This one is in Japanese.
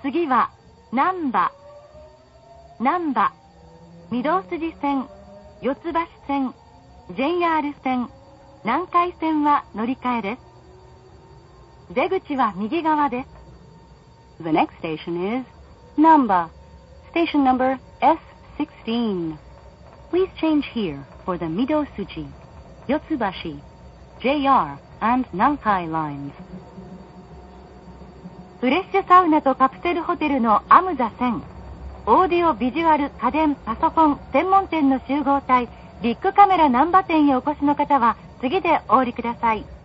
次は難波、御堂筋線、四ツ橋線、JR 線、南海線は乗り換えです。出口は右側です。 The next station is Namba, station number S16. Please change here for the Midosuji, Yotsubashi, JR and Nankai lines. フレッシュサウナとカプセルホテルのアムザ1000、オーディオビジュアル家電パソコン専門店の集合体ビッグカメラ難波店へお越しの方は次でお降りください。